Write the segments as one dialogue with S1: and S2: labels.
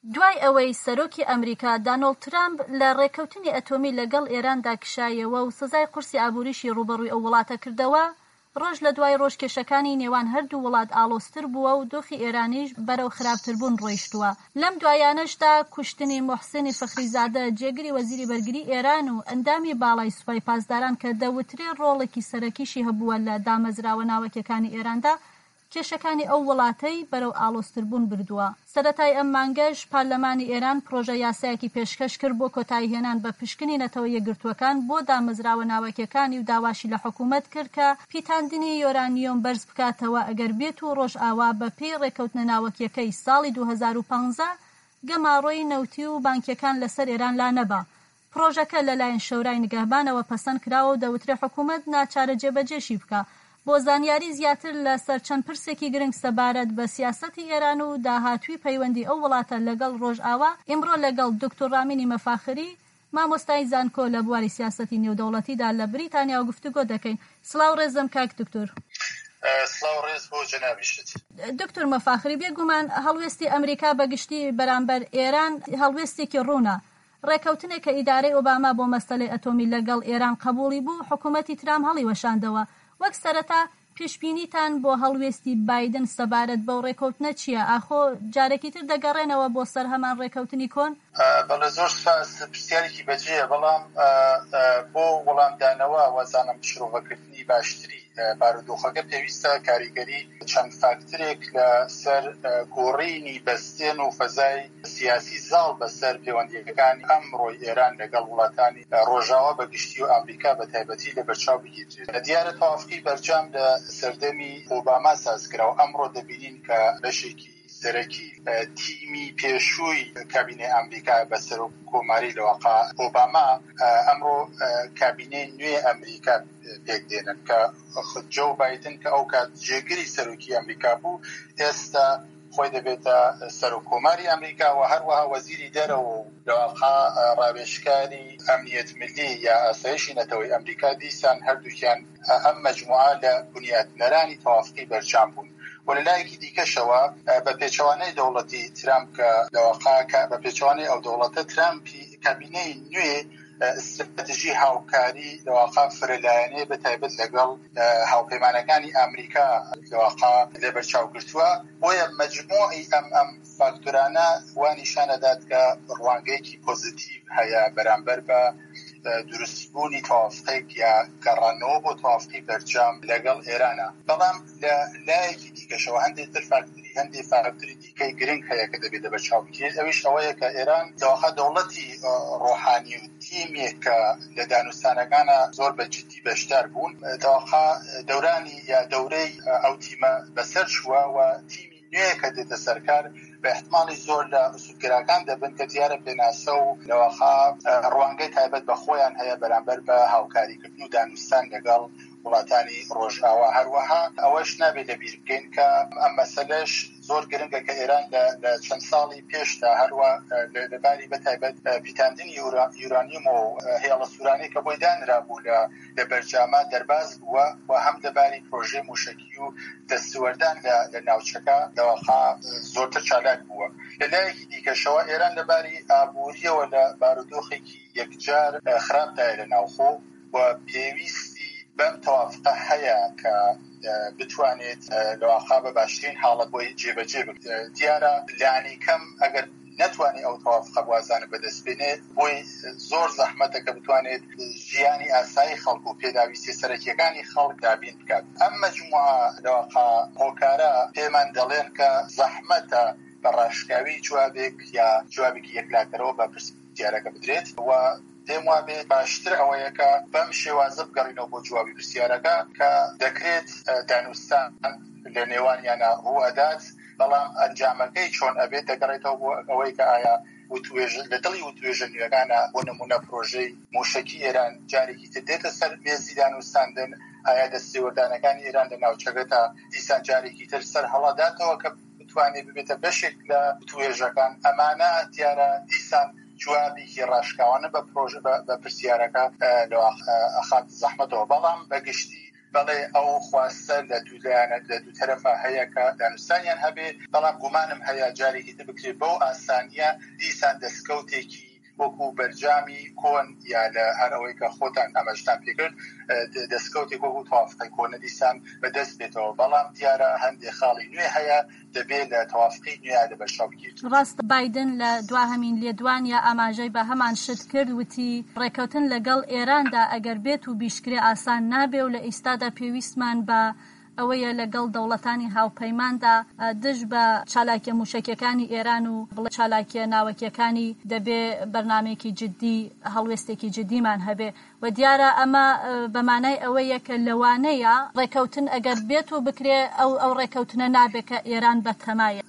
S1: دوای ئەوەی سەرۆکی ئەمریکا دانۆڵد ترامپ لە ڕێکەوتنی ئەتۆمی لەگەڵ ئێراندا کشایەوە و سزای قورسی ئابووریشی ڕوبەڕووی ئەو وڵاتە کردەوە، ڕۆژ لە دوای ڕۆژ کێشەکانی نێوان هەردوو وڵات ئاڵۆزتر بووە و دۆخی ئێرانیش بەرەو خراپتربوون ڕۆیشتووە. لەم دوایانەشدا کوشتنی موحسینی فەخریزادە جێگری وەزیری بەرگری ئێران و ئەندامی باڵای سوپای پاسداران کە دەوترێ ڕۆڵێکی سەرەکیشی هەبووە لە دامەزراوە ناوەکیەکانی ئێراندا کێشەکانی ئەو وڵاتەی بەرەو ئاڵۆزتربوون بردووە. سەرەتای ئەم مانگەش پارلەمانی ئێران پرۆژە یاسایەکی پێشکەش کرد بۆ کۆتایی هێنان بە پشکنی نەتەوە یەکگرتووەکان بۆ دامەزراوە ناوەکیەکانی و داواشی لە حکوومەت کرد کە پیتاندنی یۆرانیۆم بەرز بکاتەوە ئەگەر بێت و ڕۆژ ئاوا بە پێی ڕێکەوتنە ناوەکیەکەی ساڵی 2015 گەماڕۆی نەوتی و بانکیەکان لەسەر ئێران لا نەبا. پرۆژەکە لەلایەن شەورای نگەهبانەوە پەسەند کراوە و دەوترێ حکوومەت ناچارە جێبەجێشی بکە. بۆ زانیاری زیاتر لەسەر چەند پرسێکی گرنگ سەبارەت بە سیاسەتی ئێران و داهاتووی پەیوەندی ئەو وڵاتە لەگەڵ ڕۆژئاوا ئیمڕۆ لەگەڵ دکتۆر رامینی مەفاخری مامۆستای زانکۆ لە بواری سیاسەتی نێودەوڵەتیدا لە بریتانیا گفتوگۆ دەکەین. سڵاو ڕێزم کاک دکتۆر.
S2: سڵاو ڕێز بۆ جەنابیشت.
S1: دکتۆر مەفاخری بێگومان هەڵوێستی ئەمریکا بەگشتی بەرامبەر ئێران هەڵوێستێکی ڕوونە. ڕێکەوتنێک کە ئیدارەی ئۆباما بۆ مەسەلەی ئەتۆمی لەگەڵ ئێران قبوڵی بوو حکوومەتی ترامپ هەڵی وەشاندەوە. وەک سەرەتا پێشبینیتان بۆ هەڵوێستی بایدن سەبارەت بەو ڕێکەوتنە چییە؟ ئاخۆ جارێکی تر دەگەڕێنەوە بۆ سەر هەمان ڕێکەوتنی کۆن؟
S2: بەڵێ زۆر پرسیارێکی بەجێیە، بەڵام بۆ وەڵامدانەوە وەزانم شرۆڤەکردنی باشتری بارودۆخەکە پێویستە کاریگەری چەند فاکترێک لە سەر گۆڕینی بەستێن و فەزای سیاسی زاڵ بەسەر پەیوەندیەکانی ئەمڕۆی ئێران لەگەڵ وڵاتانی ڕۆژاوا بەگشتی و ئەمریکا بە تایبەتی لە بەرچاو بگیرێت. دیارە تەوافقی بەرجام لە سەردەمی ئۆباما سازکراوە. ئەمڕۆ دەبینین کە بەشێکی سەرەکی تیمی پێشووی کابینێ ئەمریکا بەسەر و کۆماری لەواقع ئۆباما ئەمڕۆ کابینەی نوێ ئەمریکا پێک دێنن کە جۆ بایدن کە ئەو کات جێگری سەرۆکی ئەمریکا بوو ئێستا خۆی دەبێتە سەرۆکۆماری ئەمریکا و هەروەها وەزیری دەرەوە و لەواقع ڕاوێژکاری ئەمنیەت ملی یا ئاسایشی نەتەوەی ئەمریکا دیسان هەردووکیان ئەم مەجموعە لە بنیادنەرانی تەوافقی بەرجام بوون. وەلایەکی دیکەشەوە بە پێچەوانەی دەوڵەتی ترامپ کە لەواقع بە پێچەوانەی ئەو دەوڵەتە ترامپی کابینەی نوێ استراتیژی هاوکاری لەواقع فرەلایەنێ بەتایبەت لەگەڵ هاوپەیمانەکانی ئەمریکا لەواقع لێ بەرچاوگرتووە. بۆیە مەجموعی ئەم فاکتورانە وا نیشانەدات کە ڕوانگەیەکی پۆزیتیڤ هەیە بەرامبەر بە دروستبوونی تەوافقێک یا گەڕانەوە بۆ تەوافقی بەرجام لەگەڵ ئێرانە. بەڵام لە لایەکی دیکەشەوە هەندێک فاکتوری دیکەی گرنگ هەیە کە دەبێت بەرچاو بکرێت. ئەویش ئەوەیە کە ئێران دەواقع دەوڵەتی ڕۆحانی و تیمێک کە لە دانوستانەکانە زۆر بە جدی بەشدار بوون دەواقع دەورانی یا دەورەی ئەو تیمە بەسەر چووە و تیمی نوێ کە دێتە سەرکار بە احتمالی زۆر لە ئوسولگەراکان دەبن کە دیارە پێناسە و لەواقع ڕوانگەی تایبەت بە خۆیان هەیە بەرامبەر بە هاوکاریکردن و دانوستان لەگەڵ وڵاتانی ڕۆژئاوا. هەروەها ئەوەش نابێت لەبیر بکەین کە ئەم مەسەلەش زۆر گرنگە کە ئێران لە چەند ساڵی پێشدا هەروە لەباری بەتایبەت پیتاندنی یورانیوم و هێڵە سوورانەی کە بۆی دانرا بوو لە بەرجامە دەرباز بووە و هەم لەباری پرۆژەی موشەکی و دەستوەردان لە ناوچەکە لەواقع زۆرتر چالاک بووە. لەلایەکی دیکەشەوە ئێران لەباری ئابووریەوە لە بارودۆخێکی یەکجار خراپدایە لە ناوخۆ و پێویستی بەم تەوافقە هەیە کە بتوانێت لەواقع بە باشترین حاڵەت بۆی جێبەجێ بکرێت. دیارە لانی کەم ئەگەر نەتوانێت ئەو تەوافقە بوازانە بەدەستبێنێت بۆی زۆر زەحمەتە کە بتوانێت ژیانی ئاسایی خەڵک و پێداویستی سەرەکیەکانی خەڵک دابین بکات. ئەم مەجموعە لەواقع هۆکارە پێمان دەڵێن کە زەحمەتە بە ڕاشکاوی جوابێک یا جوابێکی یەکلاتەرەوە بە پرسیارەکە بدرێت و پێم وابێت باشتر ئەوەیە کە بەم شێوازە بگەڕینەوە بۆ جوابی پرسیارەکە کە دەکرێت دانوستان لە نێوانیانە ڕوو ئەدات، بەڵام ئەنجامەکەی چۆن ئەبێت دەگەڕێتەوە بۆ ئەوەی کە ئایا لە دڵی وتوێژە نوێەکانە بۆ نمونە پرۆژەی موشەکی ئێران جارێکی تر دێتە سەر مێزی دانوستاندن، ئایا دەستێوەردانەکانی ئێران لە ناوچەکەدا دیسان جارێکی تر سەر هەڵەداتەوە کە بتوانێت ببێتە بەشێک لە وتوێژەکان. ئەمانە دیارە دیسان جوابێکی ڕاشکاوانە بە پرۆژە بە پرسیارەکە ئەخات زەحمەتەوە. بەڵام بەگشتی بەڵێ ئەو خواستە لە دوو تەرەفە هەیە کە دانوستانیان هەبێ، بەڵام گومانم هەیە جارێکی تر بکرێت بەو ئاسانیە دیسان دەستکەوتێکی وەکو بەرجامی کۆن یا لە هەر ئەوەی کە خۆتان ئەمەشتان پێکرد دەستکەوتێک وەکو تەوافقی کۆنە دیسان بەدەست بێتەوە، بەڵام دیارە هەندێک خاڵی نوێ هەیە دەبێت لە تەوافقی نوێ لە بەرچاو بگیرێت.
S1: ڕاست بایدن لە دواهەمین لێدوانیا ئاماژەی بە هەمان شت کرد، وتی ڕێکەوتن لەگەڵ ئێراندا ئەگەر بێت و بیشکرێ ئاسان نابێ و لە ئێستادا پێویستمان بە ئەوەیە لەگەڵ دەوڵەتانی هاوپەیماندا دژ بە چالاکیە موشکیەکانی ئێران و بڵێ چالاکیە ناوەکیەکانی دەبێ بەرنامەیەکی جددی هەڵوێستێکی جددیمان هەبێ و دیارە ئەمە بەمانای ئەوەیە کە لەوانەیە ڕێکەوتن ئەگەر بێت و بکرێ ئەو ڕێکەوتنە نابێت کە ئێران بەتەمایە.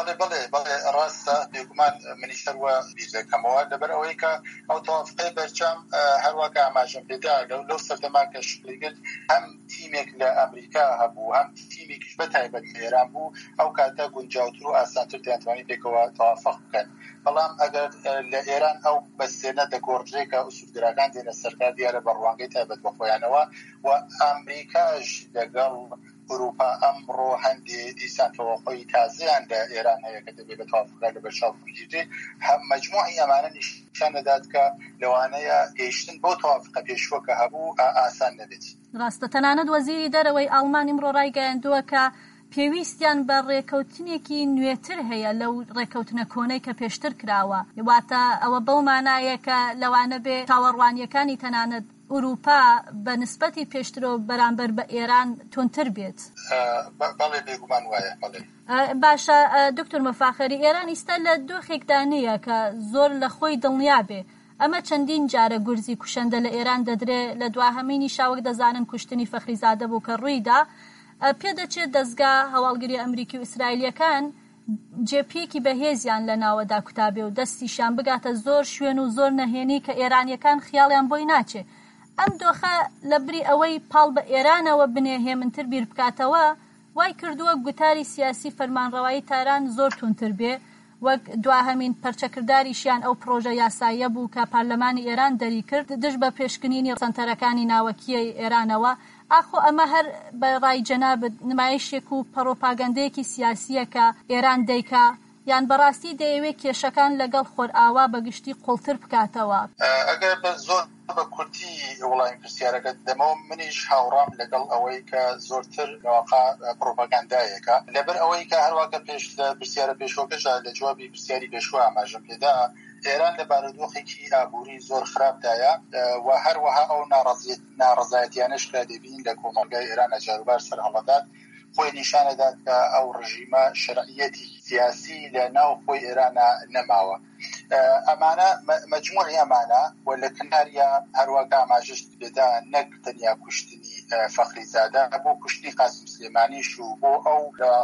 S2: بەڵێ ڕاستە بێگومان منیش هەروە بیرەکەمەوە لەبەر ئەوەی کە ئەو تەوافقی بەرجام هەروەکە ئاماژەم پێدا لەو سەردەما کە شکلگرت هەم تیمێک لە ئەمریکا هەبوو هەم تیمێکیش بەتایبەت لە ئێران بوو، ئەو کاتە گونجاوتر و ئاسانتر دەیانتوانی پێکەوە تەوافق بکەن. بەڵام ئەگەر لە ئێران ئەو بەستێنە دەگۆڕێکە ئوسولگرەکان دێنە سەرکار دیارە بە ڕوانگەی تایبەت بە خۆیانەوە و ئەمریکاش لەگەڵ ئوروپا ئەمڕۆ هەندێ دیسان تەوەقعی تازەیان لە ئێران هەیە کە دەبێت بە تەوافقدا لە بەرچاو بگیرێت. هەم مەجموعی ئەمانە نیشان دەدات کە لەوانەیە گەیشتن بۆ تەوافقە پێشوە کە هەبوو ئاسان نەبێت.
S1: ڕاستە تەنانەت وەزیری دەرەوەی ئەڵمان ئیمڕۆ ڕایگەیاندووە کە پێویستیان بە ڕێکەوتنێکی نوێتر هەیە لەو ڕێکەوتنە کۆنەی کە پێشتر کراوە، واتە ئەوە بەو مانایە کە لەوانە بێ چاوەڕوانیەکانی تەنانەت ئوروپا بە نسبەتی پێشترەوە بەرامبەر بە ئێران تونتر بێت.
S2: بەڵێ بێگومان وایە. بەڵێ
S1: باشە دکتۆر مەفاخەری، ئێران ئیستا لە دۆخێکدا نییە کە زۆر لە خۆی دڵنیا بێ. ئەمە چەندین جارە گورزی کوشەندە لە ئێران دەدرێ، لە دواهەمینی شاوەک دەزانن کوشتنی فەخریزادە بوو کە ڕوویدا. پێدەچێت دەستگا هەواڵگری ئەمریکی و ئیسرائیلیەکان جێپێکی بەهێزیان لە ناوەدا کوتابێ و دەستیشان بگاتە زۆر شوێن و زۆر نەهێنی کە ئێرانیەکان خیاڵیان بۆی ناچێ. ئەم دۆخە لە بری ئەوەی پاڵ بە ئێرانەوە بنێهێ منتر بیر بکاتەوە وای کردووە گوتاری سیاسی فەرمانڕەوایی تاران زۆر تونتر بێ، وەک دواهەمین پەرچەکرداریشیان ئەو پرۆژە یاساییە بوو کە پارلەمانی ئێران دەری کرد دژ بە پێشکەنینی سەنتەرەکانی ناوەکیەی ئێرانەوە. ئاخۆ ئەمە هەر بە ڕای جەنابەت نمایشێک و پەڕۆپاگەندەیەکی سیاسیە کە ئێران دەیکا یان بەڕاستی دەیەوێت کێشەکان لەگەڵ خۆرئاوا بەگشتی قوڵتر بکاتەوە؟
S2: ئەگەر بە زۆر بە کورتی وڵامی پرسیارەکە دەمەوە منیش هاوڕام لەگەڵ ئەوەی کە زۆرتر لەواقع پرۆپاگاندایەکە لەبەر ئەوەی کە هەروەکە پێش پرسیارە پێشوەکەشە لە جوابی پرسیاری پێشوە ئاماژەم پێدا ئێران لە بارودۆخێکی ئابووری زۆر خراپدایە و هەروەها ئەو ناڕەزایەتیانەش کە دەبین لە کۆمەلگای ئێران جاروبار سەرهەڵەدات خۆی نیشانەدات کە ئەو ڕژیمە شەرعیەتی سیاسی لە ناو خۆی ئێرانە نەماوە. ئەمانە مەجموعی ئەمانە و لە کناریە هەروەکە ئاماژەش بێدا نەک تەنیا کوشتنی فەخریزادە بۆ کوشتنی قاسم سلێمانیش و بۆ ئەو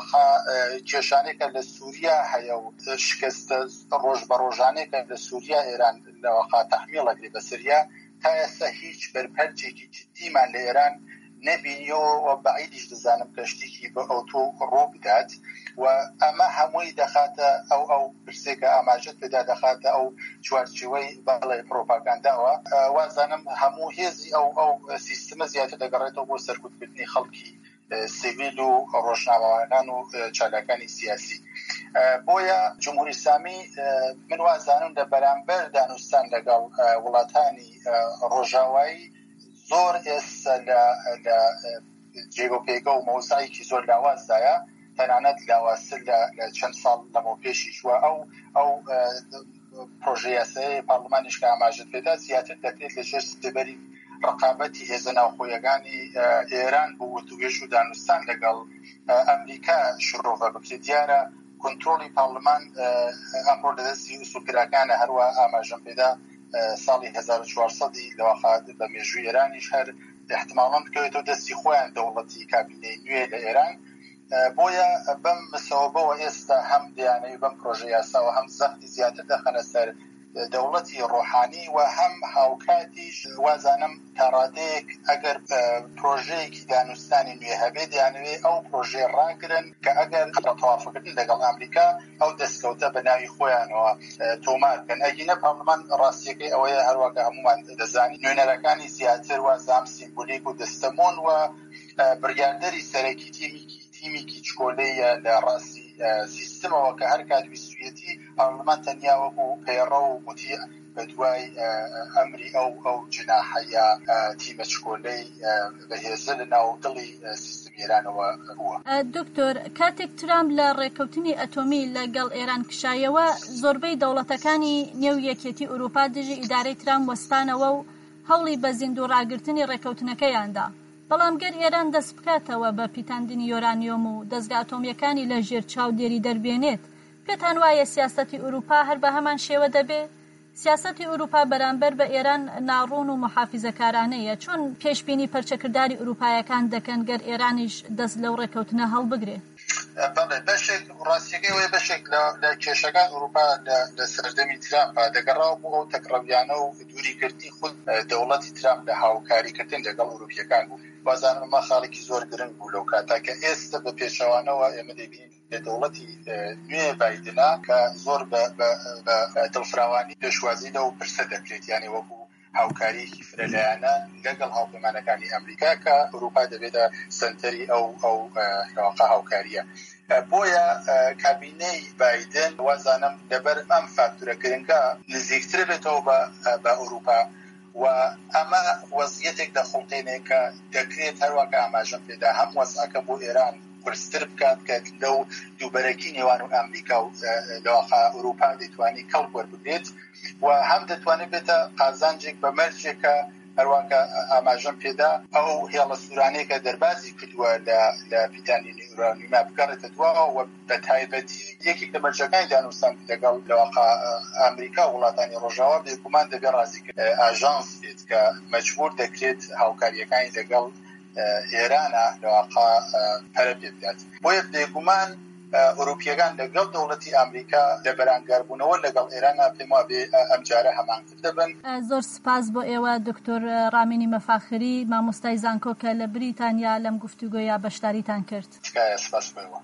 S2: کێشانێکە لە سووریا هەیە و شکستە ڕۆژ بە ڕۆژانێکە لە سووریا ئێران لەواقع تەحمیڵەکرێ بەسەریا تا ئێستا هیچ بەرپەرچێکی جدیمان لە ئێران نەبینیەوە بەعیدیش دەزانم کەشتێکی بە ئۆتۆ ڕۆ بدات و ئەمە هەمووی دەخاتە ئەو پرسێکە ئاماژەت پێدا دەخاتە ئەو چوارچێوەی بەڵێ پرۆپاگانداوە. وازانم هەموو هێزی ئەو سیستەمە زیاتر دەگەڕێتەوە بۆ سەرکوتکردنی خەڵکی سیڤیل و ڕۆژنامەوانان و چالاکانی سیاسی. بۆیە جمهوری ئیسلامی من وازانم لە بەرامبەر دانوستان لەگەڵ وڵاتانی ڕۆژاوایی زۆر ئێستا لە جێگۆپێکە و مۆزایکی زۆر لاوازدایە، تەنانەت لاوازتر لە چەند ساڵ لەمەوە پێشیشوە ئەو پرۆژە یاسایی پارلمانیش کە ئاماژەت پێدا زیاتر دەکرێت لە ژێر سێبەری ڕقابەتی هێزە ناوخۆیەکانی ئێران بۆ وتوێژ و دانوستان لەگەڵ ئەمریکا شڕۆڤە بکرێت. دیارە کۆنترۆلی پارلمان ئەمڕۆ لەدەستی ئوسولگراکانە. هەروە ئاماژەم پێدا ساڵی 1400 لەواقع بە مێژووی ئێرانیش هەر احتماڵاً بکەوێتەوە دەستی خۆیان دەوڵەتی کابینەی نوێ لە ئێران. بۆیە بەم مسەوەبەوە ئێستا هەم دیانەی بەم پرۆژە یاساوە هەم زەختی زیاتر دەخەنە سەر دەوڵەتی ڕۆحانی و هەم هاوکاتیش وازانم کارادەیەک ئەگەر پرۆژەیەکی دانوستانی نوێ هەبێت دەیانوێ ئەو پرۆژێ ڕاگرن کە ئەگەر تەوافقکردن لەگەڵ ئەمریکا ئەو دەستکەوتە بە ناوی خۆیانەوە تۆمارکەن. ئەگینە پارلەمان ڕاستیەکەی ئەوەیە هەروەکە هەمومان دەزانی نوێنەرەکانی زیاتر وازام سیمبولیک و دەستەمۆن و بڕیاردەری سەرەکی تیمیکی چکۆلەیە لە ڕاستی سیستمەوە کە هەر کات ویستویەتی پارلەمان تەنیا وەکو پەیڕە و گوتی بە دوای ئەمری ئەو جناحەیە تیمە چکۆلەی بەهێزە لە ناو دڵی سیستم ئێرانەوە بووە.
S1: دکتۆر، کاتێک ترامپ لە ڕێکەوتنی ئەتۆمی لەگەڵ ئێران کشایەوە زۆربەی دەوڵەتەکانی نێو یەکێتی ئوروپا دژی ئیدارەی ترامپ وەستانەوە و هەوڵی بە زیندوو ڕاگرتنی ڕێکەوتنەکەیاندا. بەڵام گەر ئێران دەست بکاتەوە بە پیتاندنی یۆرانیۆم و دەستگا ئەتۆمیەکانی لە ژێر چاودێری دەربێنێت، پێتان وایە سیاسەتی ئوروپا هەر بە هەمان شێوە دەبێت؟ سیاسەتی ئوروپا بەرامبەر بە ئێران ناڕوون و محافیزەکارانەیە. چۆن پێشبینی پەرچەکرداری ئوروپایەکان دەکەن گەر ئێرانیش دەست لەو ڕێکەوتنە هەڵبگرێت؟
S2: بەڵێ بەشێک ڕاستیەکەی وێ بەشێک لە کێشەکان ئوروپا لە سەردەمی ترامپ دەگەڕاو بوو ئەو تەکڕەویانە و دووریکردنی خود دەوڵەتی ترامپ لە هاوکاریکردن لەگەڵ ئوروپیەکان بوو. وازانم ئەمە خاڵێکی زۆر گرنگ بوو لەو کاتا کە ئێستا بە پێچەوانەوە ئێمە دەبینین لە دەوڵەتی نوێ بایدنا کە زۆر بە دڵفراوانی پێشوازی لەو پرسە دەکرێت، یعنی وەکو هاوکاریەکی فرەلایەنە لەگەڵ هاوپەیمانەکانی ئەمریکا کە ئوروپا دەبێتە سنتەری ئەو هاوکاریە. بۆیە کابینەی بایدن وازانم لەبەر ئەم فاکتورە گرنگە نزیکتر بێتەوە بە ئوروپا و ئەمە وەزعیەتێک دەخڵتێنێ کە دەکرێت هەروەکە ئاماژەم پێدا هەم وەزعەکە بۆ ئێران قرستر بکات کە لەو دووبەرەکی نێوان و ئەمریکا و لەواقع ئوروپا دەتوانی کەڵک وەربگرێت و هەم دەتوانێت بێتە قازانجێک بە مەرجێکە هەروەکە ئاماژەم پێدا ئەو هێڵە سوورانەیە دەربازی کردووە لە پیتانی یورانیومە بگەڕێتە دواوە و بە تایبەتی یەکێک لە مەرجەکانی دانوستان لەگەڵ لەواقع ئەمریکا و وڵاتانی ڕۆژاوا بێگومان دەبێت ڕازیکرد ئاژانس بێت کە مەجبور دەکرێت هاوکاریەکانی لەگەڵ ئێرانە لەواقع پەرە پێ بدات. بۆیە بێگومان ئوروپیەکان لەگەڵ دەوڵەتی ئەمریکا لە بەرامبەربوونەوە لەگەڵ ئێرانە پێم وابێ ئەم جارە هەمانتر دەبن.
S1: زۆر سپاس بۆ ئێوە دکتۆر ڕامینی مەفاخری، مامۆستای زانکۆ کە لە بریتانیا لەم گفتوگۆیە بەشداریتان کرد.
S2: سپاس بۆ ئێوە.